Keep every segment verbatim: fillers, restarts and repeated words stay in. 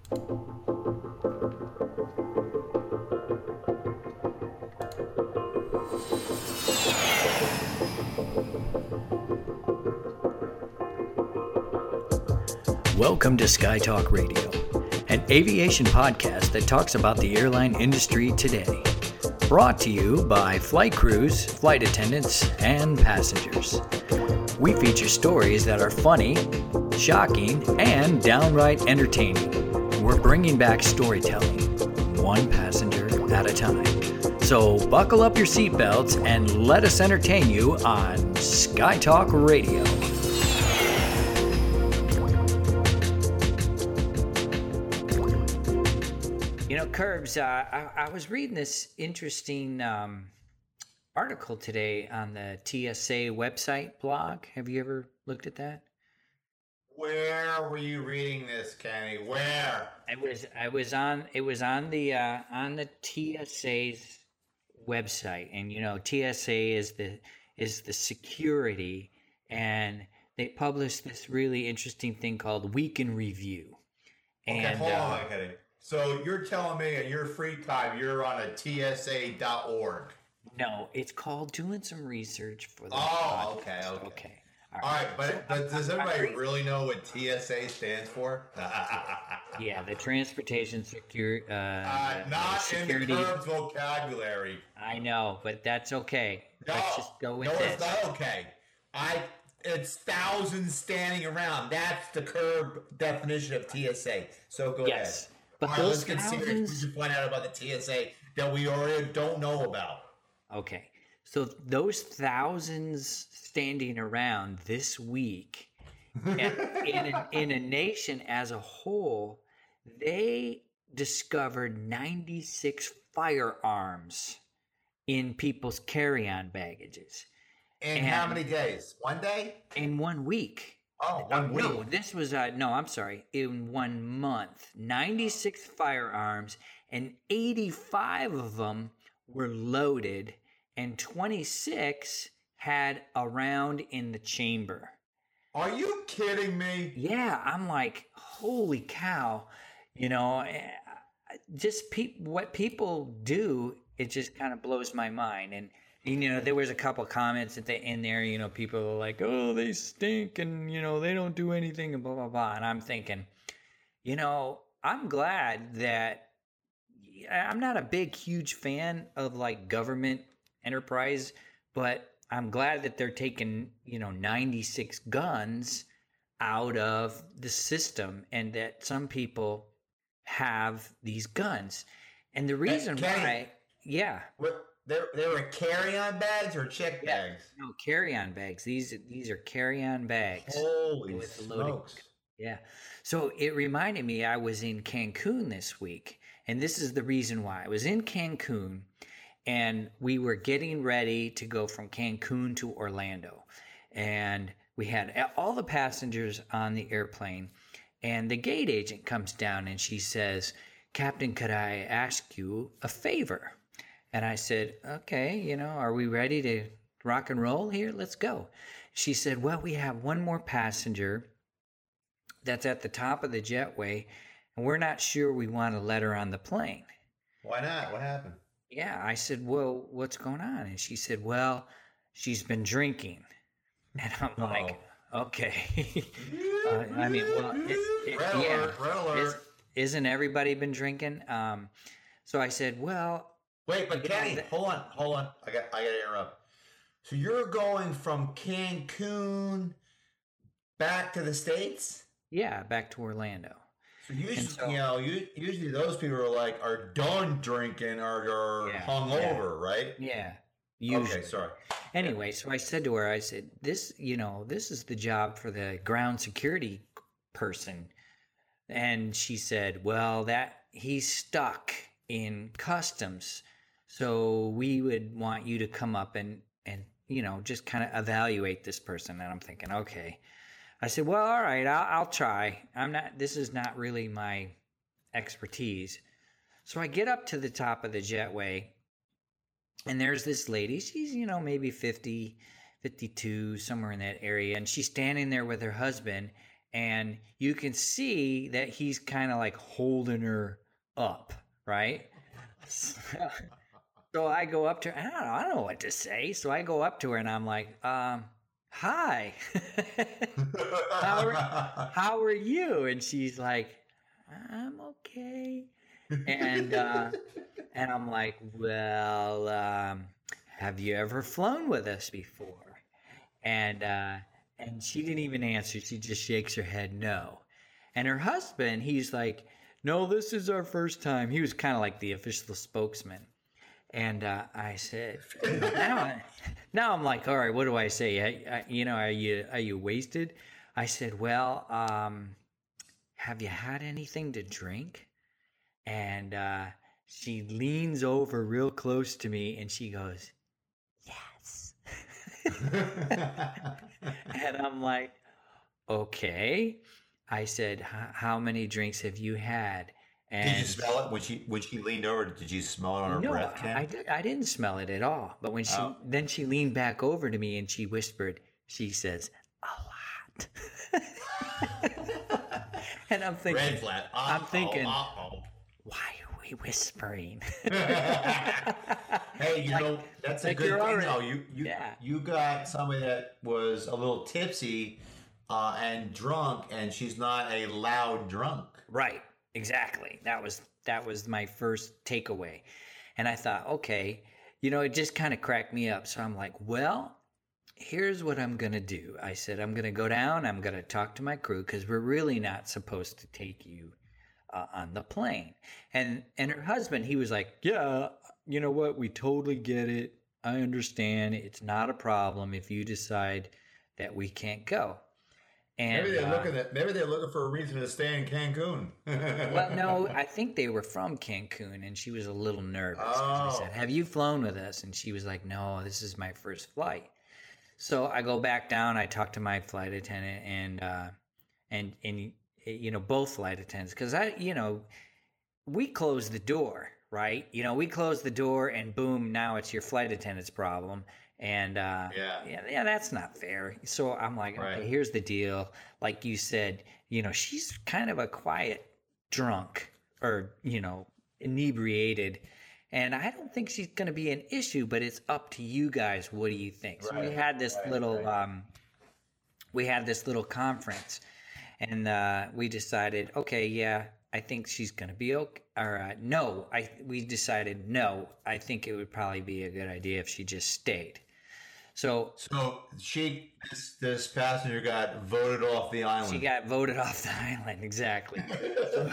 Welcome to Sky Talk Radio, an aviation podcast that talks about the airline industry today. Brought to you by flight crews, flight attendants, and passengers. We feature stories that are funny, shocking, and downright entertaining. We're bringing back storytelling, one passenger at a time. So buckle up your seatbelts and let us entertain you on Sky Talk Radio. You know, Curbs, uh, I, I was reading this interesting um, article today on the T S A website blog. Have you ever looked at that? Where were you reading this, Kenny? Where? I was I was on it was on the uh, on the T S A's website, and you know T S A is the is the security, and they published this really interesting thing called Week in Review. Okay, And, hold uh, on, Kenny. So you're telling me in your free time you're on a T S A dot org? No, it's called doing some research for the Oh, podcast. okay, okay. okay. All right, but, So, but does I'm- I'm everybody reading- really know what T S A stands for? Yeah, the transportation secure uh, Uh, the not security. in the Curbs vocabulary. I know, but that's okay. No, Let's just go with no, this. it's not okay. I it's thousands standing around. That's the Curb definition of T S A. So go Yes, ahead. but All right, those let's get serious. thousands. We should find out about the T S A that we already don't know about. Okay, so those thousands standing around this week, in, in, a, in a nation as a whole, they discovered ninety-six firearms in people's carry-on baggages In And- how many days? One day? in one week. Oh, one week. No, this was uh, no. I'm sorry. In one month, ninety-six firearms, and eighty-five of them were loaded, and twenty-six had a round in the chamber. Are you kidding me? Yeah, I'm like, holy cow! You know, eh, just pe- what people do, it just kind of blows my mind. And you know, there was a couple comments at the in there. You know, people are like, "Oh, they stink," and you know, they don't do anything, and blah blah blah. And I'm thinking, you know, I'm glad that I'm not a big, huge fan of like government enterprise, but I'm glad that they're taking, you know, ninety-six guns out of the system, and that some people have these guns. And the reason Kenny, why, yeah. What, they, they were carry-on bags or check Yeah. bags? No, carry-on bags. These these are carry-on bags. Holy with the loading. smokes. Yeah. So it reminded me I was in Cancun this week, and this is the reason why. I was in Cancun, and we were getting ready to go from Cancun to Orlando. And we had all the passengers on the airplane, and the gate agent comes down and she says, "Captain, could I ask you a favor?" And I said, "Okay, you know, are we ready to rock and roll here? Let's go." She said, "Well, we have one more passenger that's at the top of the jetway, and we're not sure we want to let her on the plane." Why not? What happened? Yeah, I said, "Well, what's going on?" And she said, "Well, she's been drinking." And I'm like, "Okay." uh, I mean, well, it, it, Red yeah, alert, red alert. is, isn't everybody been drinking? Um, so I said, "Well, Wait, but you know, Kenny, th- hold on, hold on. I got, I got to interrupt. So you're going from Cancun back to the States? yeah, back to Orlando." So usually, so- you know, you, usually those people are like are done drinking or are Yeah, hungover, right? Yeah. Usually. Okay, sorry. Anyway, so I said to her, I said, "This, you know, this is the job for the ground security person." And she said, "Well, that he's stuck in customs. So we would want you to come up and, and, you know, just kind of evaluate this person." And I'm thinking, okay. I said, "Well, all right, I'll, I'll try. I'm not, this is not really my expertise." So I get up to the top of the jetway, and there's this lady. She's, you know, maybe fifty, fifty-two, somewhere in that area. And she's standing there with her husband, and you can see that he's kind of like holding her up, right? So I go up to her. I don't know, I don't know what to say. So I go up to her and I'm like, um, hi. how, are, how are you? And she's like, I'm okay. And uh, and I'm like, well, um, have you ever flown with us before? And uh, and she didn't even answer. She just shakes her head no. And her husband, he's like, no, this is our first time. He was kind of like the official spokesman. And uh, I said, now, now I'm like, all right, what do I say? I, I, you know, are you are you wasted? I said, well, um, have you had anything to drink? And uh, she leans over real close to me and she goes, yes. And I'm like, okay. I said, how many drinks have you had? And did you smell it when she when she leaned over? Did you smell it on her no, breath? Ken? I, did, I didn't smell it at all. But when she Oh. then she leaned back over to me and she whispered, she says, a lot. And I'm thinking, Red flag. I'm thinking, Uh-oh. why are we whispering? Hey, you know, that's a like good you're thing already- though. You you Yeah. you got somebody that was a little tipsy uh, and drunk, and she's not a loud drunk. Right, exactly. That was that was my first takeaway. And I thought, okay, you know, it just kind of cracked me up. So I'm like, well, here's what I'm going to do. I said, I'm going to go down, I'm going to talk to my crew because we're really not supposed to take you uh, on the plane. And and her husband, he was like, yeah, you know what? We totally get it. I understand. It's not a problem if you decide that we can't go. And, Maybe they're uh, looking at maybe they're looking for a reason to stay in Cancun. well, no, I think they were from Cancun, and she was a little nervous. 'Cause I Oh. said, have you flown with us? And she was like, no, this is my first flight. So I go back down. I talk to my flight attendant, and uh, and and you know both flight attendants, because I, you know, we close the door, right? You know, we close the door, and boom, now it's your flight attendant's problem. And uh, Yeah. yeah, yeah, that's not fair. So I'm like, Right. okay, here's the deal. Like you said, you know, she's kind of a quiet drunk or, you know, inebriated. And I don't think she's going to be an issue, but it's up to you guys. What do you think? So we Right, had this right, little, right. um, we had this little conference, and uh, we decided, okay, yeah, I think she's going to be okay. Or uh, no, I we decided no. I think it would probably be a good idea if she just stayed. So So she this, this passenger got voted off the island. she got voted off the island, exactly. So,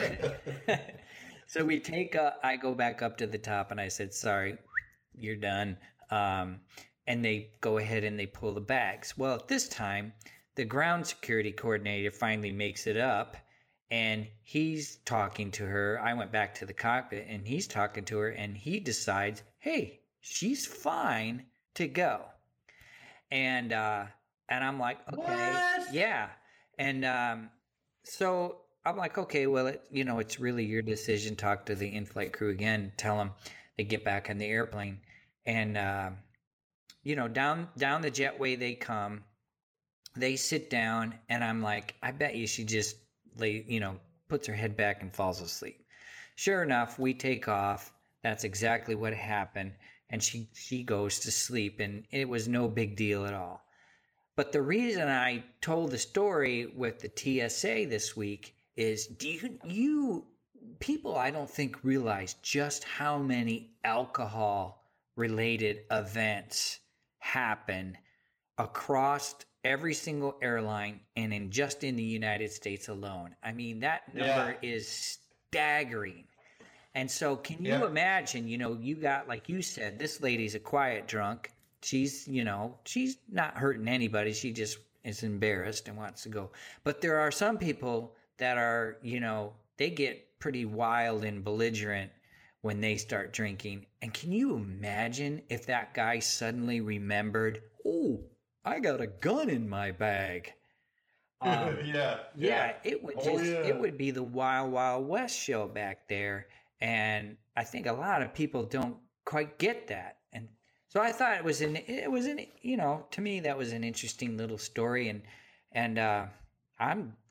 so we take, uh, I go back up to the top and I said, sorry, you're done. Um, and they go ahead and they pull the bags. Well, at this time, the ground security coordinator finally makes it up and he's talking to her. I went back to the cockpit and he's talking to her and he decides, hey, she's fine to go. And, uh, and I'm like, okay, What? yeah. And, um, so I'm like, okay, well, it, you know, it's really your decision. Talk to the in-flight crew again, tell them they get back on the airplane. And, uh, you know, down, down the jetway they come, they sit down and I'm like, I bet you she just lay, you know, puts her head back and falls asleep. Sure enough, we take off. That's exactly what happened. And she, she goes to sleep and it was no big deal at all. But the reason I told the story with the T S A this week is do you, you people I don't think realize just how many alcohol related events happen across every single airline and in just in the United States alone. I mean, that number Yeah. is staggering. And so can you Yeah. imagine, you know, you got, like you said, this lady's a quiet drunk. She's, you know, she's not hurting anybody. She just is embarrassed and wants to go. But there are some people that are, you know, they get pretty wild and belligerent when they start drinking. And can you imagine if that guy suddenly remembered, oh, I got a gun in my bag? Um, yeah, yeah, it would Oh, just yeah. it would be the Wild Wild West show back there. And I think a lot of people don't quite get that. And so I thought it was an it was an you know, to me that was an interesting little story and and uh I'm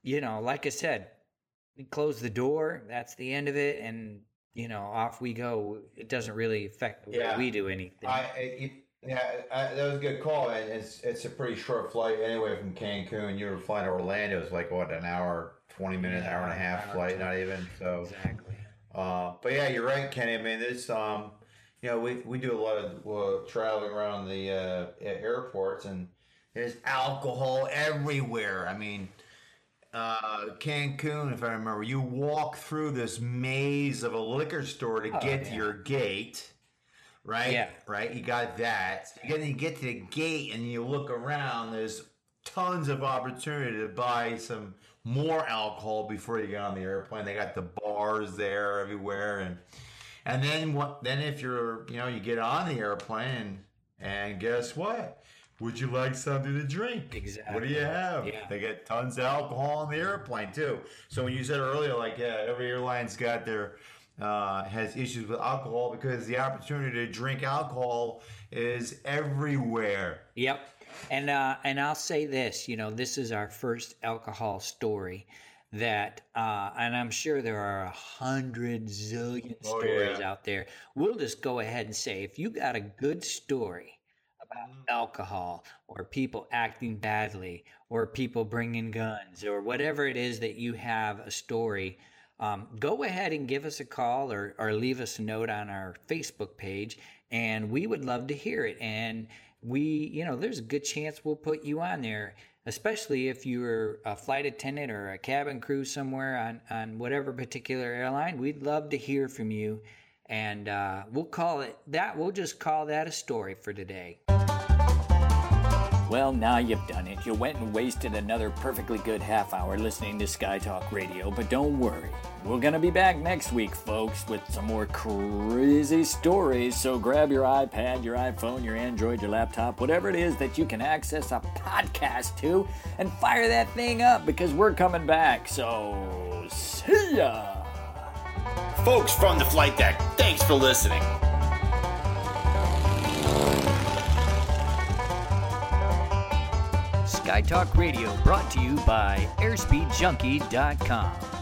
you know, like I said, we close the door. That's the end of it, and you know, off we go. It doesn't really affect the way Yeah. we do anything. I, it, yeah, I, that was a good call. And it's it's a pretty short flight anyway from Cancun. You were flying to Orlando. It's like what, an hour, twenty minute, Yeah, hour and a half hour flight, twenty. not even. So, Exactly. uh, but yeah, you're right, Kenny. I mean, this um, you know, we we do a lot of uh, traveling around the uh, airports, and there's alcohol everywhere. I mean. Uh, Cancun, if I remember, you walk through this maze of a liquor store to Oh, get to yeah. your gate, right? Yeah. Right. You got that. You then you get to the gate and you look around. There's tons of opportunity to buy some more alcohol before you get on the airplane. They got the bars there everywhere, and and then what? Then if you're, you know, you get on the airplane, and guess what? Would you like something to drink? Exactly. What do you have? Yeah. They get tons of alcohol on the airplane too. So when you said earlier, like, yeah, every airline's got their uh, has issues with alcohol because the opportunity to drink alcohol is everywhere. Yep. And uh, and I'll say this, you know, this is our first alcohol story that, uh, and I'm sure there are a hundred zillion Oh, stories yeah. out there. We'll just go ahead and say, if you got a good story about alcohol or people acting badly or people bringing guns or whatever it is that you have a story, um, go ahead and give us a call or, or leave us a note on our Facebook page, and we would love to hear it. And we, you know, there's a good chance we'll put you on there, especially if you're a flight attendant or a cabin crew somewhere on, on whatever particular airline. We'd love to hear from you. And uh, we'll call it that. We'll just call that a story for today. Well, now you've done it. You went and wasted another perfectly good half hour listening to Sky Talk Radio, but don't worry. We're going to be back next week, folks, with some more crazy stories. So grab your iPad, your iPhone, your Android, your laptop, whatever it is that you can access a podcast to, and fire that thing up because we're coming back. So, see ya! Folks from the flight deck, thanks for listening. Sky Talk Radio brought to you by airspeed junkie dot com.